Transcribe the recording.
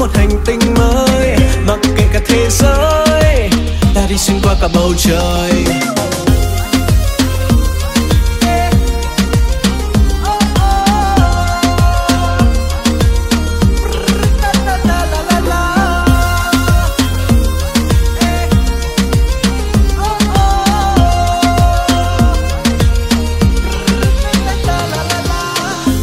một hành tinh mới, mặc kệ cả thế giới, ta đi xuyên qua cả bầu trời.